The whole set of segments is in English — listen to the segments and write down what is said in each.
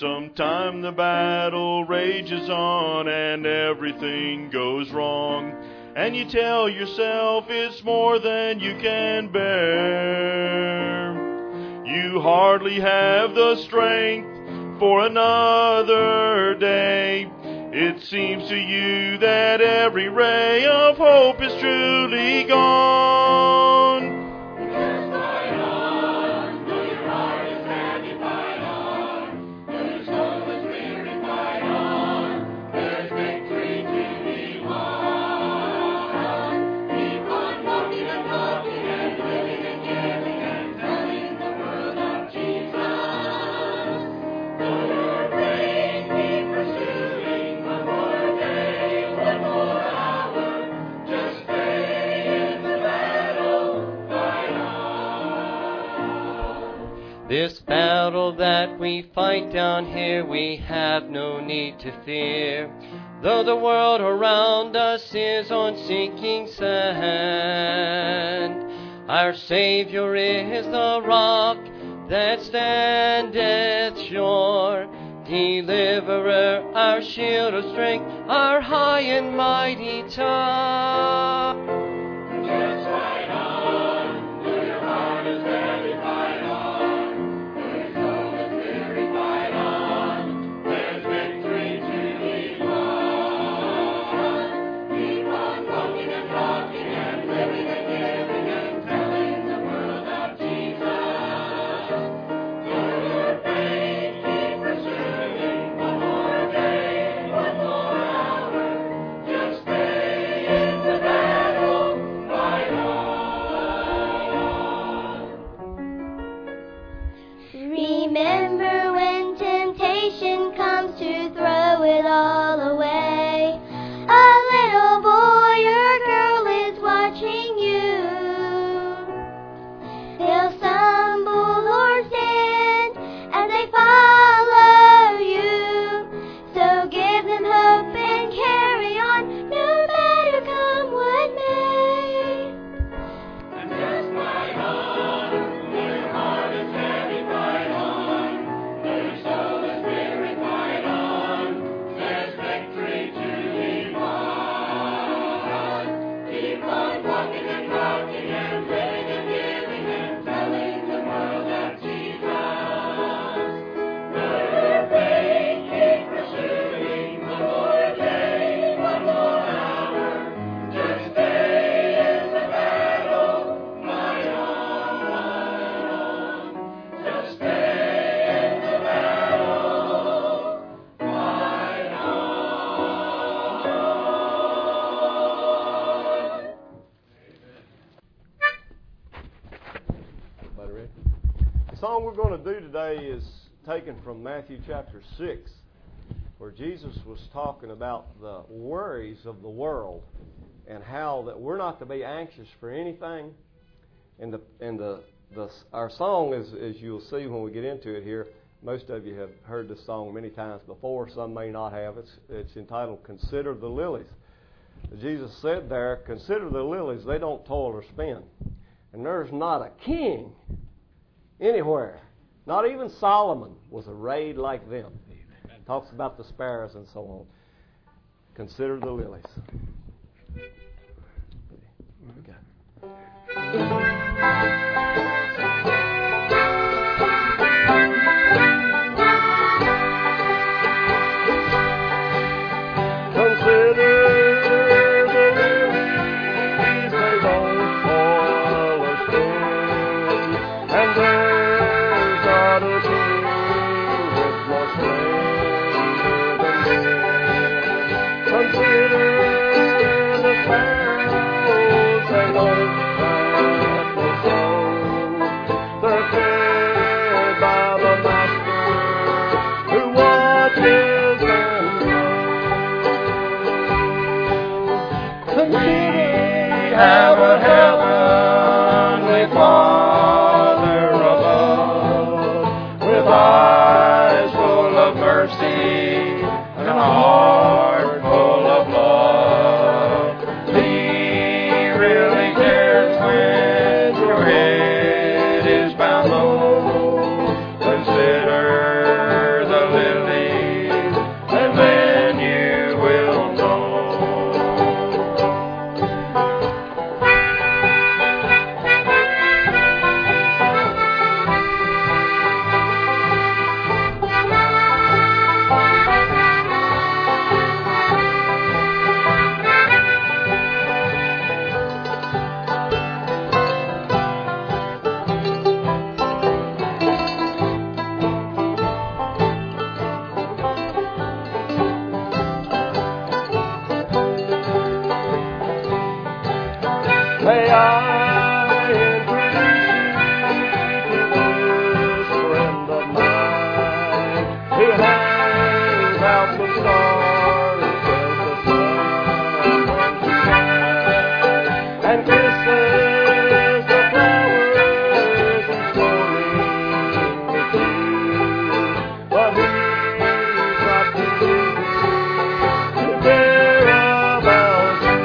Sometime the battle rages on and everything goes wrong, and you tell yourself it's more than you can bear. You hardly have the strength for another day. It seems to you that every ray of hope is truly gone. Just fight on, though your heart is heavy, fight on. Though your soul is weary, fight on. There's victory to be won. Keep on walking and talking and living and giving and telling the world of Jesus. Though you're afraid, keep pursuing. One more day, one more hour. Just stay in the battle, fight on. This battle that we fight down here, we have no need to fear. Though the world around us is on sinking sand, our Savior is the rock that standeth sure. Deliverer, our shield of strength, our high and mighty tower. Just fight on, though your heart is heavy, fight on. Though your soul is weary, fight on. There's victory to be won. Keep on walking and talking and living and giving and telling the world of Jesus. Though your faith keep pursuing. One more day, one more hour. Just stay in the battle, fight on. Remember when temptation comes to throw it all away. A little boy or girl is watching you. They'll stumble or stand as they follow you. So give them hope and carry on, no matter come what may. And just fight on, though your heart is heavy, fight on. Though your soul is weary, fight on. There's victory to be won. Keep on walking and talking and living and giving and telling the world of Jesus. Though your faith keep pursuing. One more day, one more hour. Just stay in the battle, fight on. Just stay in the battle, fight on. Everybody ready? The song we're going to do today is taken from Matthew chapter 6, where Jesus was talking about the worries of the world and how that we're not to be anxious for anything. And our song is, as you'll see when we get into it here, most of you have heard this song many times before. Some may not have. It's entitled "Consider the Lilies." Jesus said there, "Consider the lilies; they don't toil or spin, and there's not a king anywhere, not even Solomon, was arrayed like them." Talks about the sparrows and so on. Consider the lilies. Okay. Consider the lilies, they don't toil or spin, and there's not a king with more splendor than them. Consider the sparrows, they work at the sow. They're fed by the Master who watches them grow. We have a heavenly Father above, with eyes full of mercy and a heart full of love. He really cares when your head is bound low. Consider the little May I introduce you to this friend of mine who hangs out the stars and says the sun when she shines and kisses the flowers each morning with you. But he's not too busy to care about you.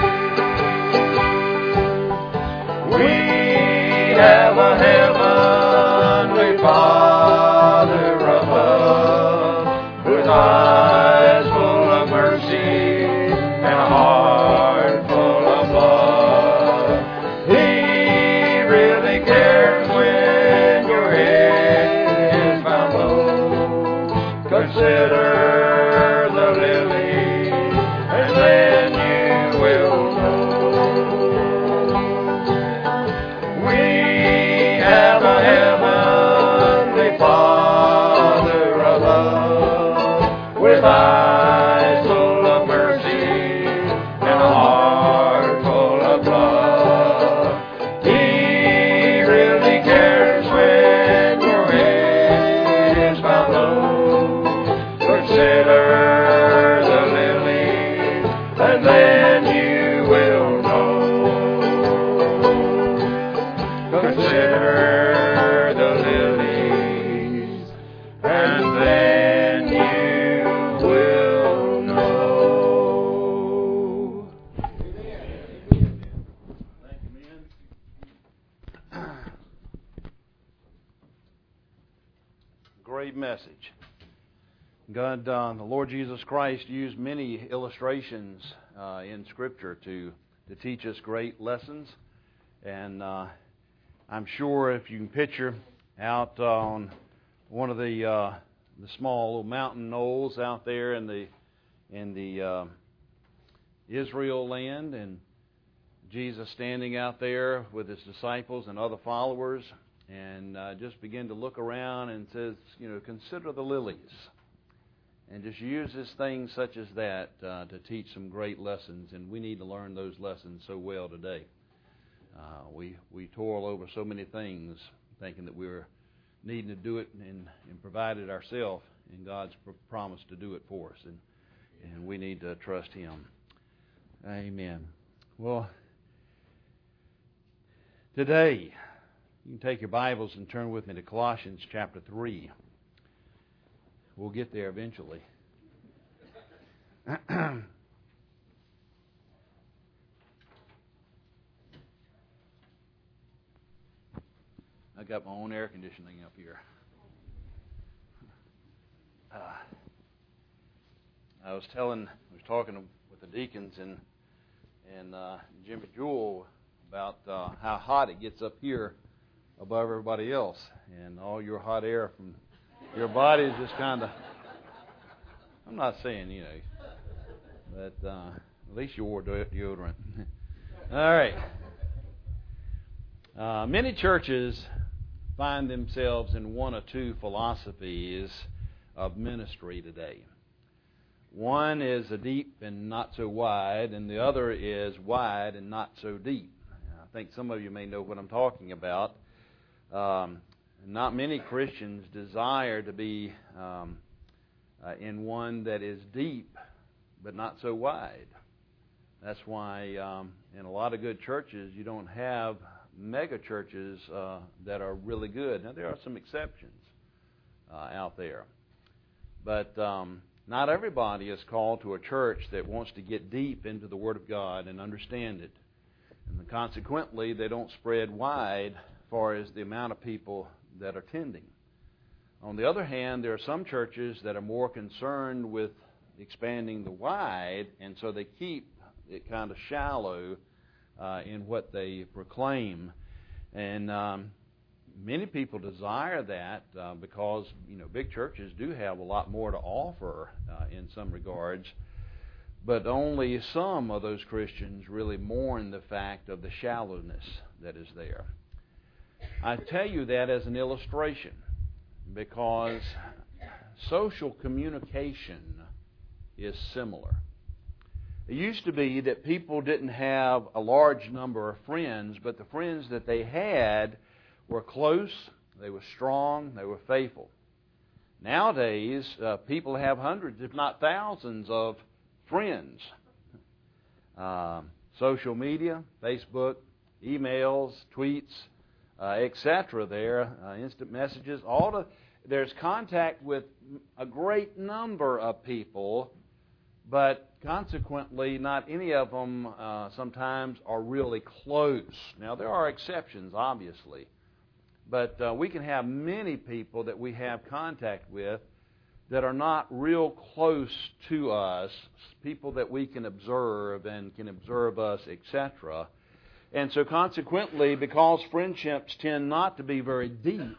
We have a heavenly Father above, with eyes full of mercy and a heart full of love. He really cares when your head is found low. Consider the lily, and then you will know. We have a heavenly Father above, with eyes full of mercy and a heart full of love. He really cares when your head is found low. Consider the lily, and then you will know. Consider the lilies, and then you will know. Thank you, men. Great message. God, the Lord Jesus Christ used many illustrations in Scripture to teach us great lessons. And I'm sure if you can picture out on one of the small little mountain knolls out there in the Israel land, and Jesus standing out there with his disciples and other followers, and just begin to look around and says, consider the lilies. And just uses things such as that to teach some great lessons, and we need to learn those lessons so well today. We toil over so many things, thinking that we're needing to do it and provide it ourselves, and God's promised to do it for us, and we need to trust Him. Amen. Well, today, you can take your Bibles and turn with me to Colossians chapter 3. We'll get there eventually. I got my own air conditioning up here. I was talking with the deacons and Jimmy Jewell about how hot it gets up here above everybody else, and all your hot air from your body is just kind of, I'm not saying, but at least you wore deodorant. All right. Many churches find themselves in one or two philosophies of ministry today. One is a deep and not so wide, and the other is wide and not so deep. I think some of you may know what I'm talking about. Not many Christians desire to be in one that is deep but not so wide. That's why in a lot of good churches you don't have mega churches that are really good. Now, there are some exceptions out there. But not everybody is called to a church that wants to get deep into the Word of God and understand it. And consequently, they don't spread wide as far as the amount of people that are attending. On the other hand, there are some churches that are more concerned with expanding the wide, and so they keep it kind of shallow in what they proclaim. And many people desire that because, big churches do have a lot more to offer in some regards. But only some of those Christians really mourn the fact of the shallowness that is there. I tell you that as an illustration because social communication is similar. It used to be that people didn't have a large number of friends, but the friends that they had were close, they were strong, they were faithful. Nowadays, people have hundreds, if not thousands, of friends. Social media, Facebook, emails, tweets, etc. There, instant messages, there's contact with a great number of people, but consequently, not any of them sometimes are really close. Now, there are exceptions, obviously, but we can have many people that we have contact with that are not real close to us, people that we can observe and can observe us, etc. And so consequently, because friendships tend not to be very deep,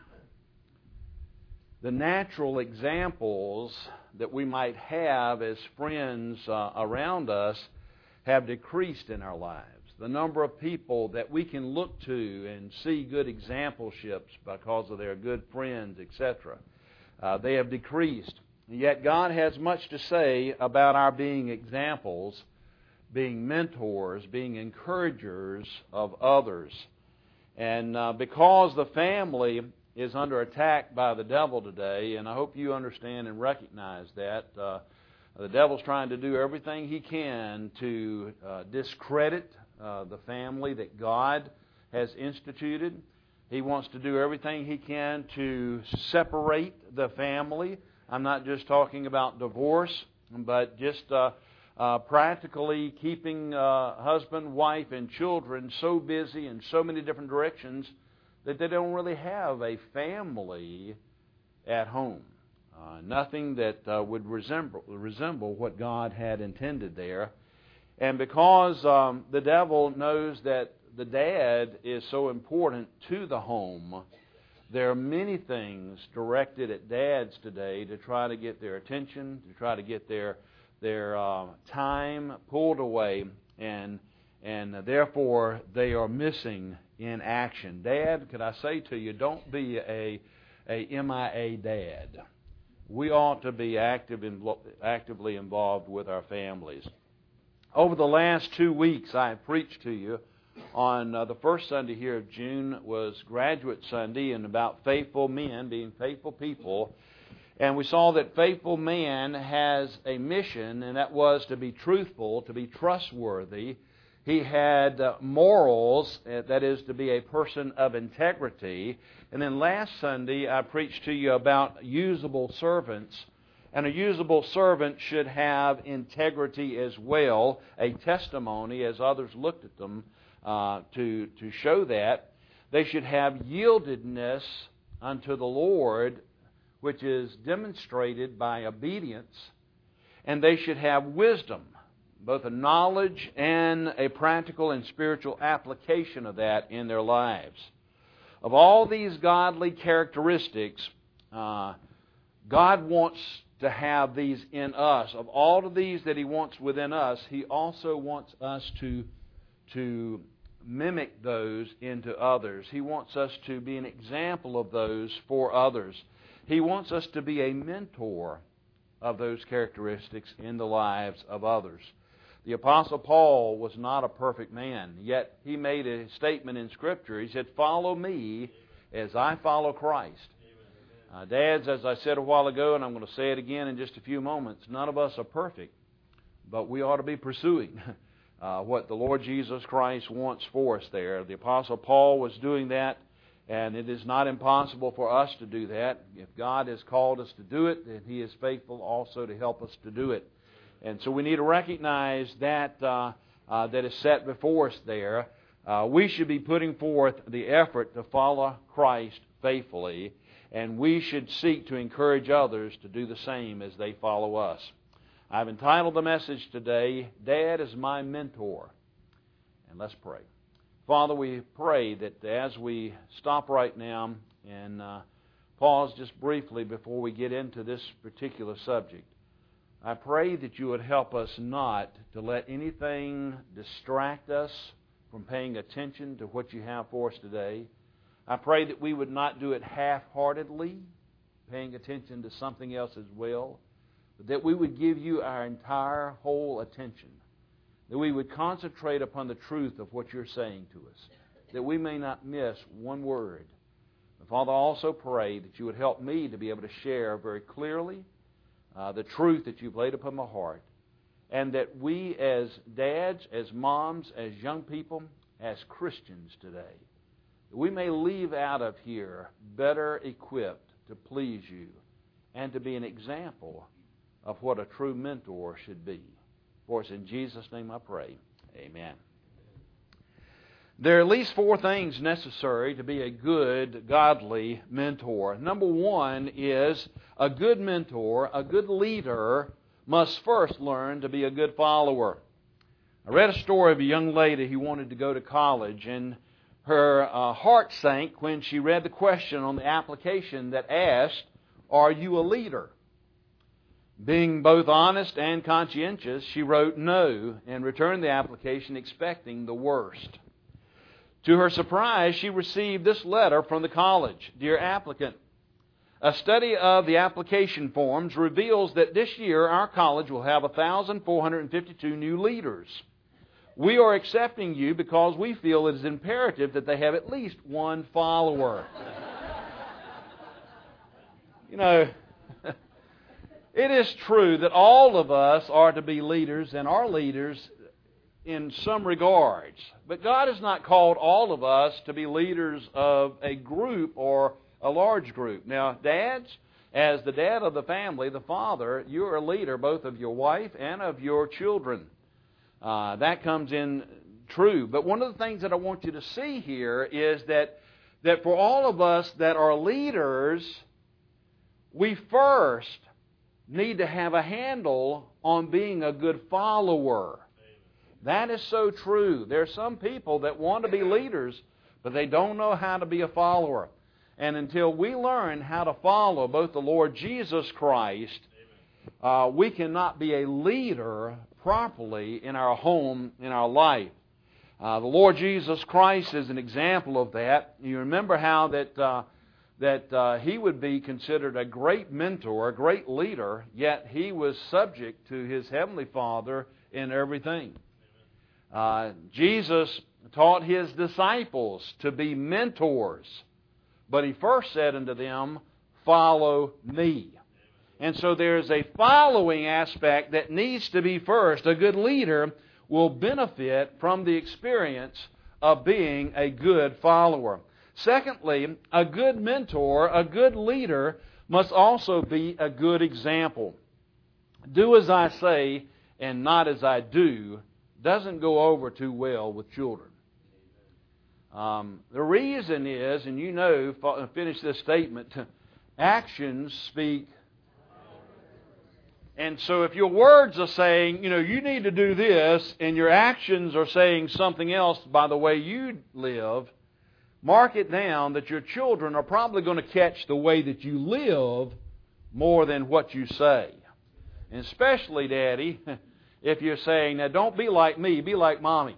the natural examples that we might have as friends around us have decreased in our lives. The number of people that we can look to and see good exampleships because of their good friends, etc., they have decreased. Yet God has much to say about our being examples, being mentors, being encouragers of others. And because the family is under attack by the devil today, and I hope you understand and recognize that, the devil's trying to do everything he can to discredit the family that God has instituted. He wants to do everything he can to separate the family. I'm not just talking about divorce, but just practically keeping husband, wife, and children so busy in so many different directions that they don't really have a family at home. Nothing that would resemble what God had intended there. And because the devil knows that the dad is so important to the home, there are many things directed at dads today to try to get their attention, to try to get their time pulled away, and therefore they are missing in action. Dad, could I say to you, don't be a MIA dad. We ought to be actively involved with our families. Over the last 2 weeks, I have preached to you on the first Sunday here of June was Graduate Sunday, and about faithful men being faithful people. And we saw that faithful man has a mission, and that was to be truthful, to be trustworthy. He had morals, that is, to be a person of integrity. And then last Sunday, I preached to you about usable servants. And a usable servant should have integrity as well, a testimony as others looked at them to show that. They should have yieldedness unto the Lord, which is demonstrated by obedience. And they should have wisdom, both a knowledge and a practical and spiritual application of that in their lives. Of all these godly characteristics, God wants to have these in us. Of all of these that He wants within us, He also wants us to mimic those into others. He wants us to be an example of those for others. He wants us to be a mentor of those characteristics in the lives of others. The Apostle Paul was not a perfect man, yet he made a statement in Scripture. He said, "Follow me as I follow Christ." Dads, as I said a while ago, and I'm going to say it again in just a few moments, none of us are perfect, but we ought to be pursuing what the Lord Jesus Christ wants for us there. The Apostle Paul was doing that, and it is not impossible for us to do that. If God has called us to do it, then He is faithful also to help us to do it. And so we need to recognize that that is set before us there. We should be putting forth the effort to follow Christ faithfully, and we should seek to encourage others to do the same as they follow us. I've entitled the message today, Dad is My Mentor. And let's pray. Father, we pray that as we stop right now and pause just briefly before we get into this particular subject, I pray that you would help us not to let anything distract us from paying attention to what you have for us today. I pray that we would not do it half-heartedly, paying attention to something else as well, but that we would give you our entire whole attention. that we would concentrate upon the truth of what You're saying to us, that we may not miss one word. And Father, I also pray that You would help me to be able to share very clearly the truth that You've laid upon my heart, and that we as dads, as moms, as young people, as Christians today, that we may leave out of here better equipped to please You and to be an example of what a true mentor should be. For us in Jesus' name I pray. Amen. There are at least 4 things necessary to be a good, godly mentor. Number 1 is a good mentor, a good leader, must first learn to be a good follower. I read a story of a young lady who wanted to go to college, and her heart sank when she read the question on the application that asked, "Are you a leader?" Being both honest and conscientious, she wrote no and returned the application expecting the worst. To her surprise, she received this letter from the college. "Dear applicant, a study of the application forms reveals that this year our college will have 1,452 new leaders. We are accepting you because we feel it is imperative that they have at least one follower." You know, it is true that all of us are to be leaders and are leaders in some regards. But God has not called all of us to be leaders of a group or a large group. Now, dads, as the dad of the family, the father, you're a leader both of your wife and of your children. That comes in true. But one of the things that I want you to see here is that for all of us that are leaders, we first need to have a handle on being a good follower. That is so true. There are some people that want to be leaders, but they don't know how to be a follower. And until we learn how to follow both the Lord Jesus Christ, we cannot be a leader properly in our home, in our life. The Lord Jesus Christ is an example of that. You remember how that He would be considered a great mentor, a great leader, yet He was subject to His Heavenly Father in everything. Jesus taught His disciples to be mentors, but He first said unto them, "Follow me." And so there's a following aspect that needs to be first. A good leader will benefit from the experience of being a good follower. Secondly, a good mentor, a good leader, must also be a good example. "Do as I say and not as I do" doesn't go over too well with children. The reason is, and you know, finish this statement, actions speak. And so if your words are saying, you need to do this, and your actions are saying something else by the way you live, mark it down that your children are probably going to catch the way that you live more than what you say. And especially, Daddy, if you're saying, "Now don't be like me, be like Mommy."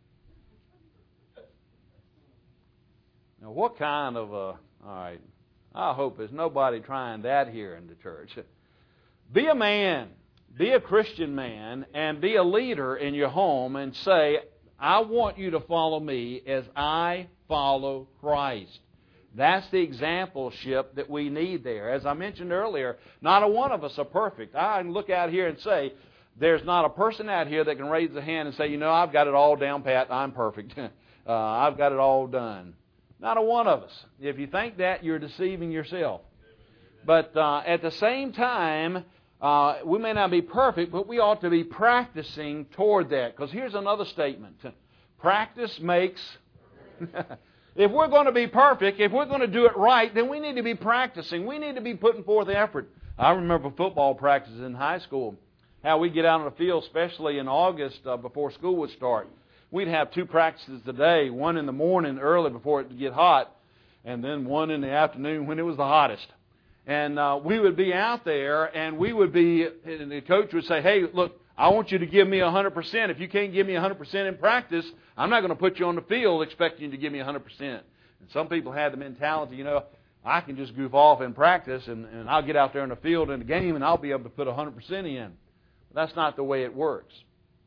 Now what kind of all right, I hope there's nobody trying that here in the church. Be a man, be a Christian man, and be a leader in your home and say, "I want you to follow me as I follow Christ." That's the exampleship that we need there. As I mentioned earlier, not a one of us are perfect. I can look out here and say, there's not a person out here that can raise a hand and say, "I've got it all down pat, I'm perfect. I've got it all done." Not a one of us. If you think that, you're deceiving yourself. But at the same time, we may not be perfect, but we ought to be practicing toward that. Because here's another statement. Practice makes... If we're going to be perfect, if we're going to do it right, then we need to be practicing. We need to be putting forth effort. I remember football practices in high school, how we get out on the field, especially in August before school would start. We'd have 2 practices a day, one in the morning early before it would get hot, and then one in the afternoon when it was the hottest. And we would be out there, and and the coach would say, "Hey, look, I want you to give me 100%. If you can't give me 100% in practice, I'm not going to put you on the field expecting you to give me 100%. And some people had the mentality, I can just goof off in practice, and I'll get out there in the field in the game, and I'll be able to put 100% in. But that's not the way it works.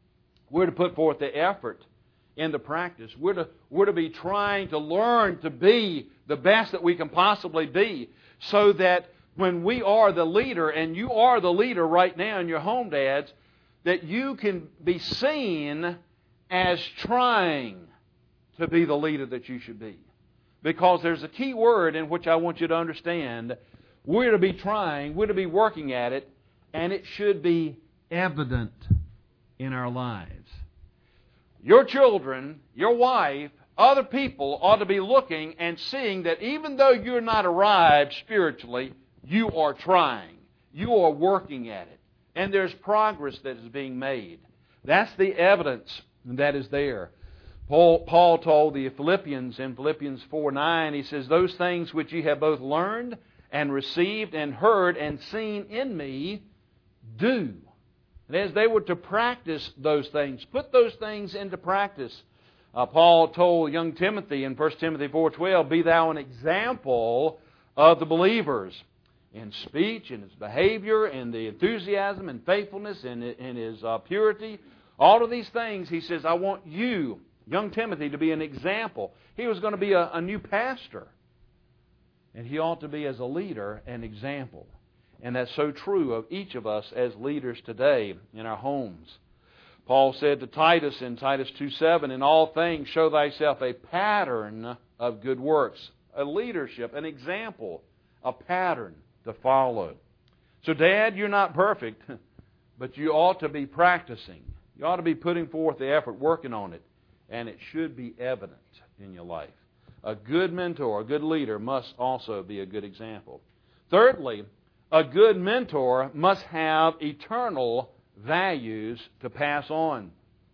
We're to put forth the effort into practice. We're to be trying to learn to be the best that we can possibly be, so that when we are the leader, and you are the leader right now in your home, dads, that you can be seen as trying to be the leader that you should be. Because there's a key word in which I want you to understand. We're to be trying, we're to be working at it, and it should be evident in our lives. Your children, your wife, other people ought to be looking and seeing that even though you're not arrived spiritually, you are trying. You are working at it. And there's progress that is being made. That's the evidence that is there. Paul told the Philippians in Philippians 4:9, he says, "Those things which ye have both learned and received and heard and seen in me, do." And as they were to practice those things, put those things into practice. Paul told young Timothy in 1 Timothy 4:12, "Be thou an example of the believers in speech, in his behavior, in the enthusiasm and faithfulness, in his purity." All of these things, he says, I want you, young Timothy, to be an example. He was going to be a new pastor. And he ought to be, as a leader, an example. And that's so true of each of us as leaders today in our homes. Paul said to Titus in Titus 2:7, "In all things show thyself a pattern of good works." A leadership, an example, a pattern to follow. So, Dad, you're not perfect, but you ought to be practicing. You ought to be putting forth the effort, working on it, and it should be evident in your life. A good mentor, a good leader, must also be a good example. Thirdly, a good mentor must have eternal values to pass on.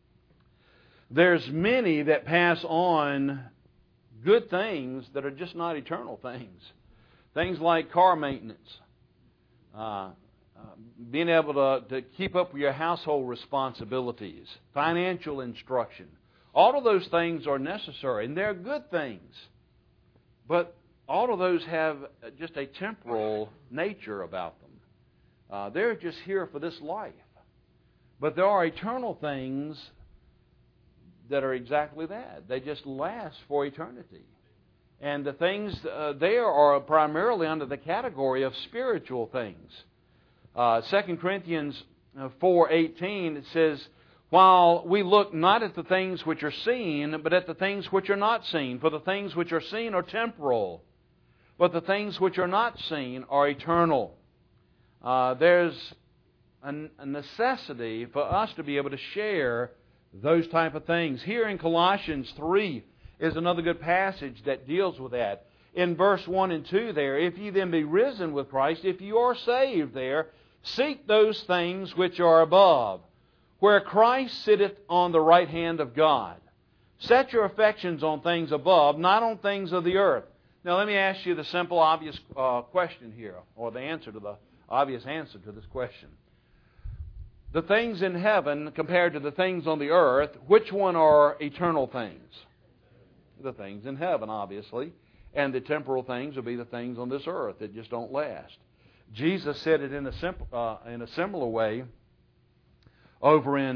There's many that pass on good things that are just not eternal things. Things like car maintenance, being able to keep up with your household responsibilities, financial instruction. All of those things are necessary, and they're good things. But all of those have just a temporal nature about them. They're just here for this life. But there are eternal things that are exactly that. They just last for eternity. And the things there are primarily under the category of spiritual things. 2 Corinthians 4:18, it says, "While we look not at the things which are seen, but at the things which are not seen. For the things which are seen are temporal, but the things which are not seen are eternal." There's a necessity for us to be able to share those type of things. Here in Colossians 3 is another good passage that deals with that. In verse 1 and 2 there, "If ye then be risen with Christ, if you are saved there, seek those things which are above, where Christ sitteth on the right hand of God. Set your affections on things above, not on things of the earth." Now let me ask you the simple, obvious question here, or the answer to the obvious answer to this question. The things in heaven compared to the things on the earth, which one are eternal things? The things in heaven, obviously. And the temporal things will be the things on this earth that just don't last. Jesus said it in a similar way over in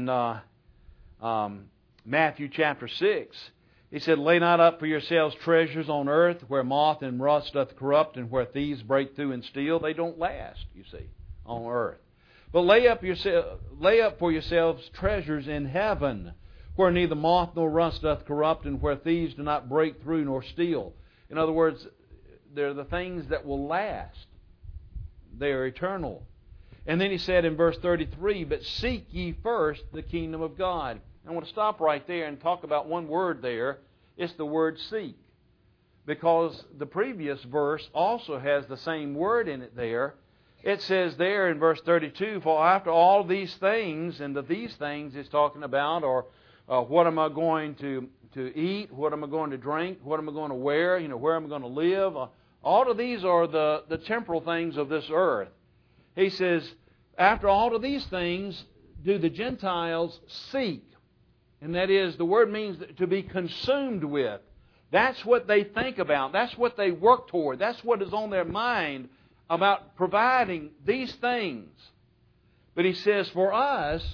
Matthew chapter 6. He said, "Lay not up for yourselves treasures on earth, where moth and rust doth corrupt, and where thieves break through and steal." They don't last, you see, on earth. "But lay up for yourselves treasures in heaven, where neither moth nor rust doth corrupt, and where thieves do not break through nor steal." In other words, they're the things that will last. They are eternal. And then he said in verse 33, "But seek ye first the kingdom of God." I want to stop right there and talk about one word there. It's the word seek. Because the previous verse also has the same word in it there. It says there in verse 32, "For after all these things," and these things is talking about, or what am I going to eat, what am I going to drink, what am I going to wear, where am I going to live. All of these are the temporal things of this earth. He says, after all of these things do the Gentiles seek. And that is, the word means to be consumed with. That's what they think about. That's what they work toward. That's what is on their mind about providing these things. But he says, for us,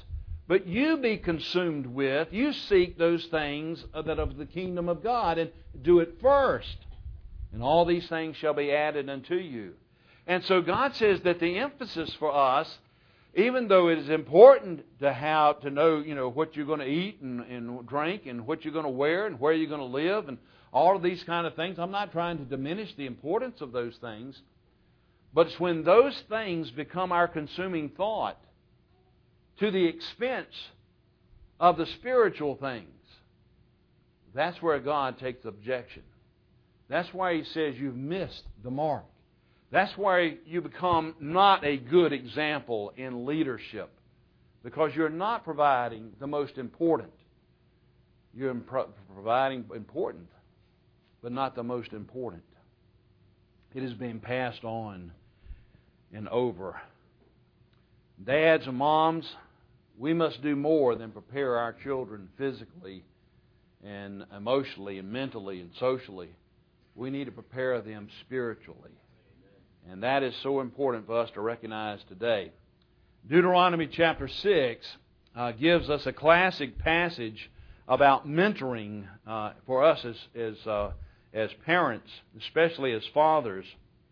But you be consumed with, you seek those things that of the kingdom of God, and do it first. And all these things shall be added unto you. And so God says that the emphasis for us, even though it is important to know, what you're going to eat and drink and what you're going to wear and where you're going to live and all of these kind of things, I'm not trying to diminish the importance of those things. But it's when those things become our consuming thought to the expense of the spiritual things, that's where God takes objection. That's why He says you've missed the mark. That's why you become not a good example in leadership, because you're not providing the most important. You're providing important, but not the most important. It is being passed on and over. Dads and moms, we must do more than prepare our children physically and emotionally and mentally and socially. We need to prepare them spiritually. And that is so important for us to recognize today. Deuteronomy chapter 6 gives us a classic passage about mentoring for us as parents, especially as fathers.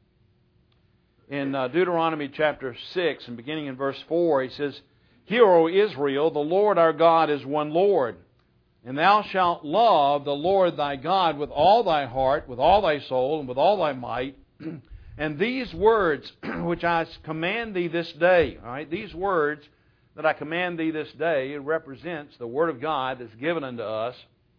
In Deuteronomy chapter 6, and beginning in verse 4, he says, Hear, O Israel, the Lord our God is one Lord. And thou shalt love the Lord thy God with all thy heart, with all thy soul, and with all thy might. And these words which I command thee this day, all right, these words that I command thee this day, it represents the Word of God that's given unto us.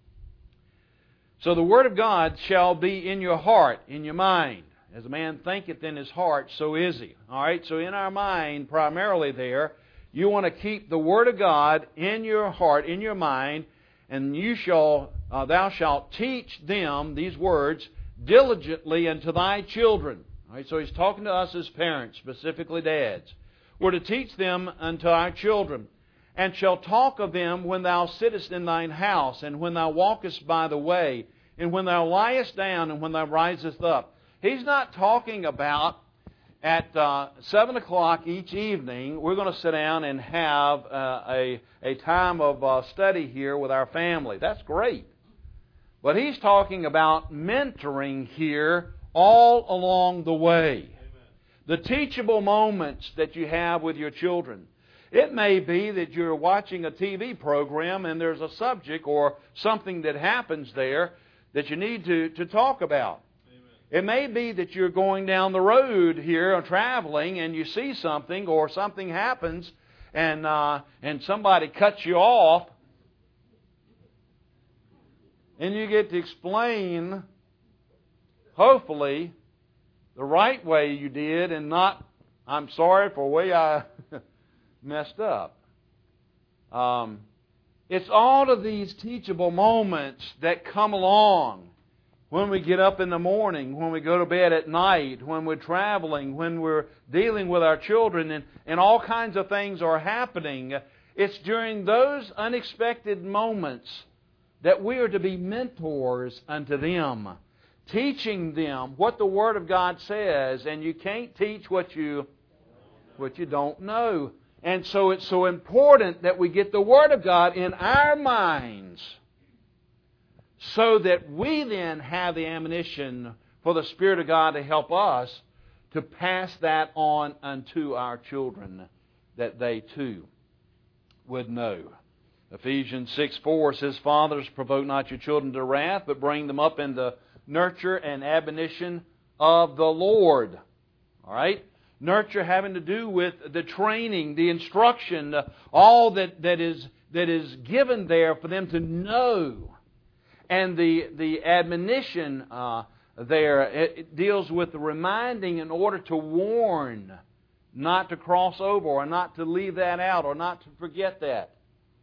So the Word of God shall be in your heart, in your mind. As a man thinketh in his heart, so is he. All right, so in our mind, primarily there, you want to keep the Word of God in your heart, in your mind, and thou shalt teach them, these words, diligently unto thy children. All right, so he's talking to us as parents, specifically dads. We're to teach them unto our children, and shall talk of them when thou sittest in thine house, and when thou walkest by the way, and when thou liest down, and when thou risest up. He's not talking about at 7 o'clock each evening, we're going to sit down and have a time of study here with our family. That's great. But he's talking about mentoring here all along the way. Amen. The teachable moments that you have with your children. It may be that you're watching a TV program and there's a subject or something that happens there that you need to talk about. It may be that you're going down the road here or traveling and you see something or something happens and somebody cuts you off and you get to explain, hopefully, the right way you did and not, I'm sorry for the way I messed up. It's all of these teachable moments that come along. When we get up in the morning, when we go to bed at night, when we're traveling, when we're dealing with our children, and all kinds of things are happening, it's during those unexpected moments that we are to be mentors unto them, teaching them what the Word of God says, and you can't teach what you don't know. And so it's so important that we get the Word of God in our minds, so that we then have the ammunition for the Spirit of God to help us to pass that on unto our children, that they too would know. Ephesians 6:4 says, Fathers, provoke not your children to wrath, but bring them up in the nurture and admonition of the Lord. All right? Nurture having to do with the training, the instruction, all that is given there for them to know. And the admonition there, it deals with the reminding in order to warn, not to cross over or not to leave that out or not to forget that.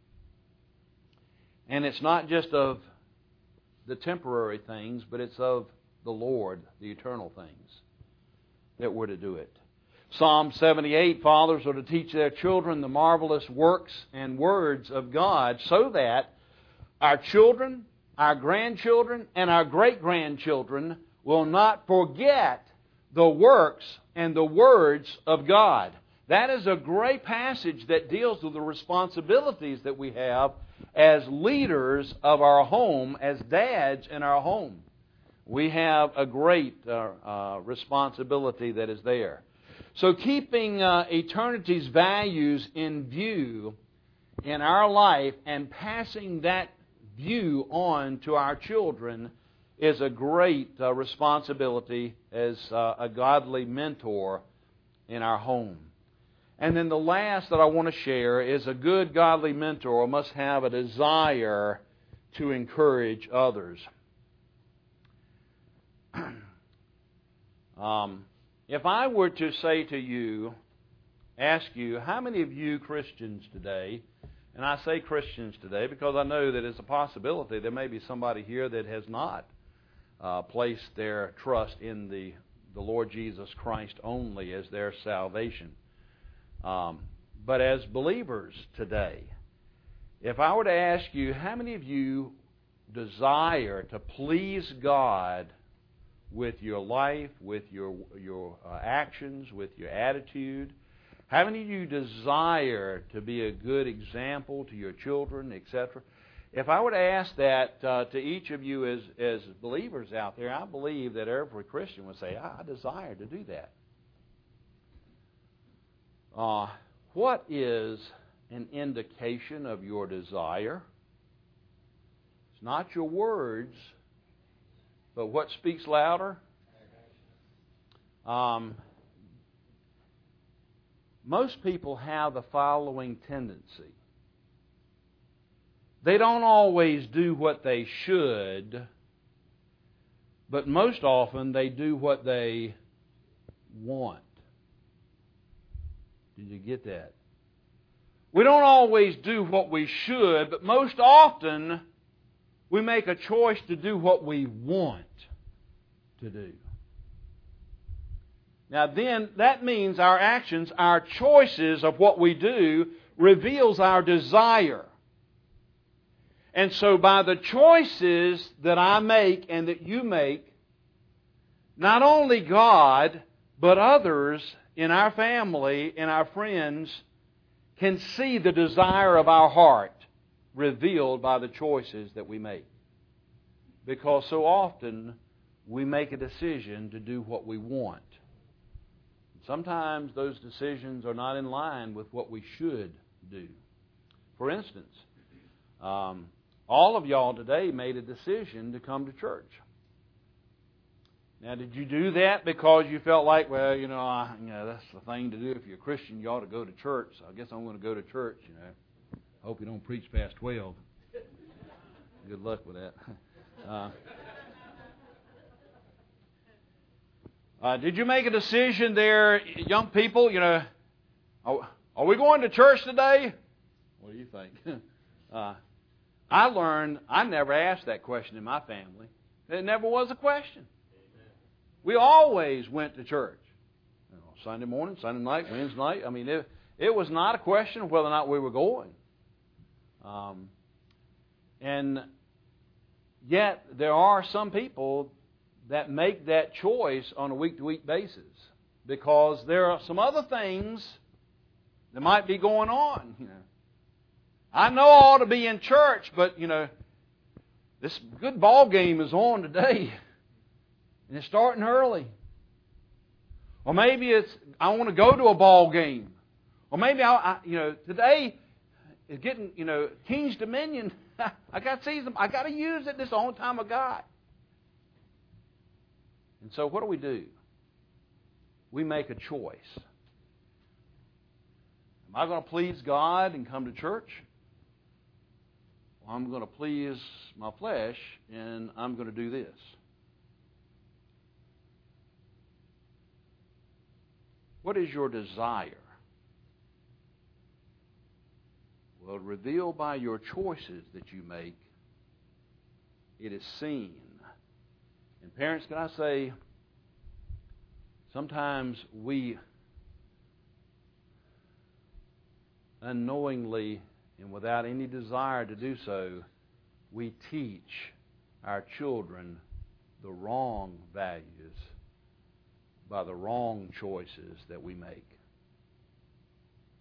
And it's not just of the temporary things, but it's of the Lord, the eternal things, that we're to do it. Psalm 78, fathers are to teach their children the marvelous works and words of God, so that our children, our grandchildren, and our great-grandchildren will not forget the works and the words of God. That is a great passage that deals with the responsibilities that we have as leaders of our home, as dads in our home. We have a great responsibility that is there. So keeping eternity's values in view in our life and passing that view on to our children is a great responsibility as a godly mentor in our home. And then the last that I want to share is a good godly mentor must have a desire to encourage others. If I were to say to you, ask you, how many of you Christians today, and I say Christians today because I know that it's a possibility there may be somebody here that has not placed their trust in the Lord Jesus Christ only as their salvation. But as believers today, if I were to ask you, how many of you desire to please God with your life, with your actions, with your attitude? How many of you desire to be a good example to your children, etc.? If I were to ask that to each of you as believers out there, I believe that every Christian would say, I desire to do that. What is an indication of your desire? It's not your words, but what speaks louder? Most people have the following tendency. They don't always do what they should, but most often they do what they want. Did you get that? We don't always do what we should, but most often we make a choice to do what we want to do. Now then, that means our actions, our choices of what we do, reveals our desire. And so by the choices that I make and that you make, not only God, but others in our family, in our friends, can see the desire of our heart revealed by the choices that we make. Because so often we make a decision to do what we want. Sometimes those decisions are not in line with what we should do. For instance, all of y'all today made a decision to come to church. Now, did you do that because you felt like, well, that's the thing to do. If you're a Christian, you ought to go to church. So I guess I'm going to go to church, Hope you don't preach past 12. Good luck with that. Did you make a decision there, young people? Are we going to church today? What do you think? I learned I never asked that question in my family. It never was a question. We always went to church. Sunday morning, Sunday night, Wednesday night. It was not a question of whether or not we were going. And yet, there are some people that make that choice on a week-to-week basis because there are some other things that might be going on. I know I ought to be in church, but, this good ball game is on today. And it's starting early. Or maybe it's, I want to go to a ball game. Or maybe, today is getting, King's Dominion. I got to see them. I got to use it. This is the only time I got. And so what do? We make a choice. Am I going to please God and come to church? Or I'm going to please my flesh and I'm going to do this. What is your desire? Well, revealed by your choices that you make, it is seen. And parents, can I say, sometimes we unknowingly and without any desire to do so, we teach our children the wrong values by the wrong choices that we make.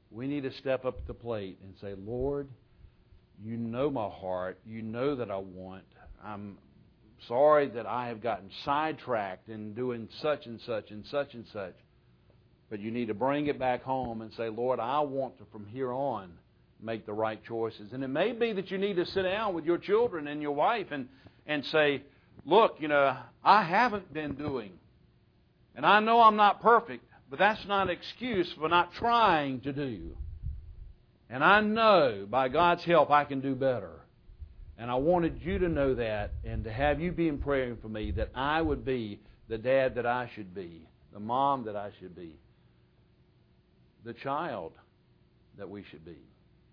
we need to step up to the plate and say, Lord, you know my heart. You know that I want. I'm sorry that I have gotten sidetracked in doing such and such and such and such. But you need to bring it back home and say, Lord, I want to, from here on, make the right choices. And it may be that you need to sit down with your children and your wife and say, look, I haven't been doing. And I know I'm not perfect, but that's not an excuse for not trying to do. And I know, by God's help, I can do better. And I wanted you to know that and to have you be praying for me that I would be the dad that I should be, the mom that I should be, the child that we should be.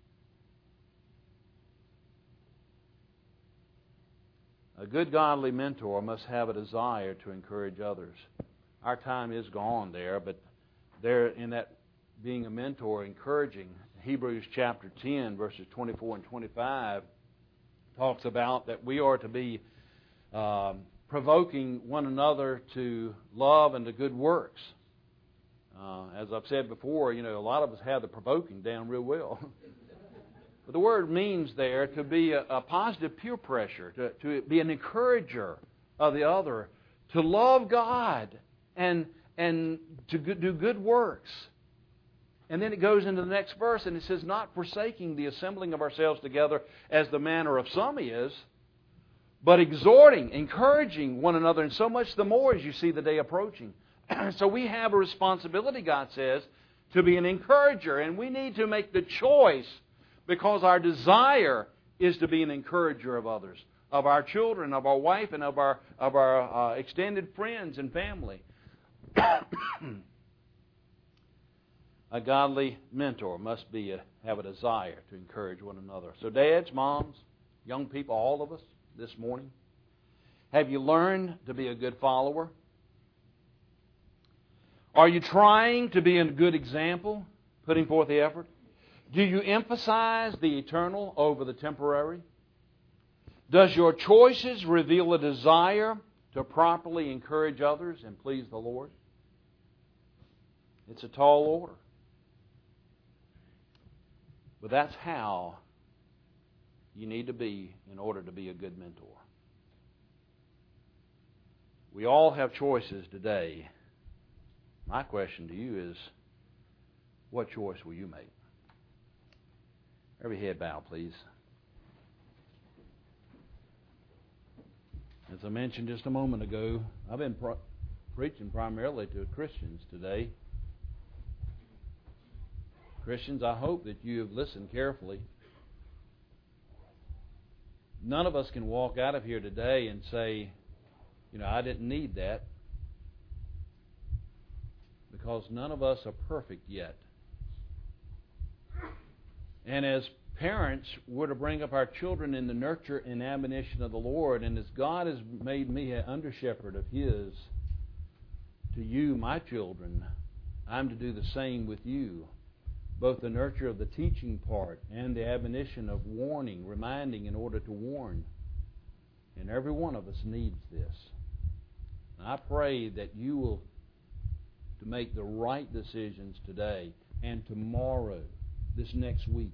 A good godly mentor must have a desire to encourage others. Our time is gone there, but there in that being a mentor, encouraging, Hebrews chapter 10, verses 24 and 25, talks about that we are to be provoking one another to love and to good works. As I've said before, a lot of us have the provoking down real well. But the word means there to be a positive peer pressure, to be an encourager of the other, to love God and to do good works. And then it goes into the next verse and it says, not forsaking the assembling of ourselves together as the manner of some is, but exhorting, encouraging one another, and so much the more as you see the day approaching. So we have a responsibility, God says, to be an encourager, and we need to make the choice because our desire is to be an encourager of others, of our children, of our wife, and of our extended friends and family. A godly mentor must have a desire to encourage one another. So dads, moms, young people, all of us this morning, have you learned to be a good follower? Are you trying to be a good example, putting forth the effort? Do you emphasize the eternal over the temporary? Does your choices reveal a desire to properly encourage others and please the Lord? It's a tall order. But that's how you need to be in order to be a good mentor. We all have choices today. My question to you is, what choice will you make? Every head bow, please. As I mentioned just a moment ago, I've been preaching primarily to Christians today. Christians, I hope that you have listened carefully. None of us can walk out of here today and say, I didn't need that. Because none of us are perfect yet. And as parents, we're to bring up our children in the nurture and admonition of the Lord. And as God has made me an under-shepherd of His to you, my children, I'm to do the same with you. Both the nurture of the teaching part and the admonition of warning, reminding in order to warn. And every one of us needs this. And I pray that you will to make the right decisions today and tomorrow, this next week.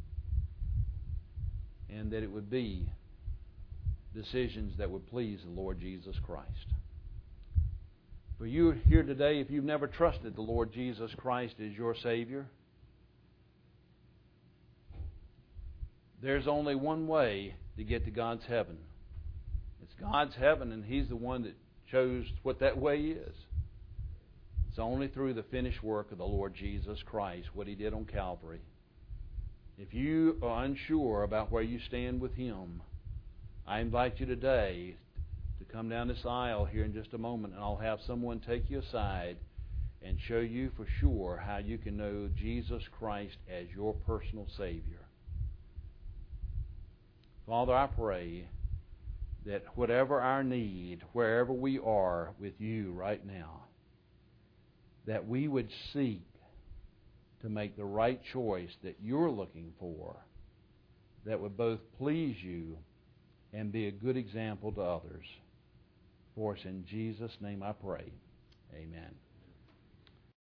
And that it would be decisions that would please the Lord Jesus Christ. For you here today, if you've never trusted the Lord Jesus Christ as your Savior, there's only one way to get to God's heaven. It's God's heaven, and He's the one that chose what that way is. It's only through the finished work of the Lord Jesus Christ, what He did on Calvary. If you are unsure about where you stand with Him, I invite you today to come down this aisle here in just a moment, and I'll have someone take you aside and show you for sure how you can know Jesus Christ as your personal Savior. Father, I pray that whatever our need, wherever we are with you right now, that we would seek to make the right choice that you're looking for, that would both please you and be a good example to others. For us in Jesus' name I pray. Amen.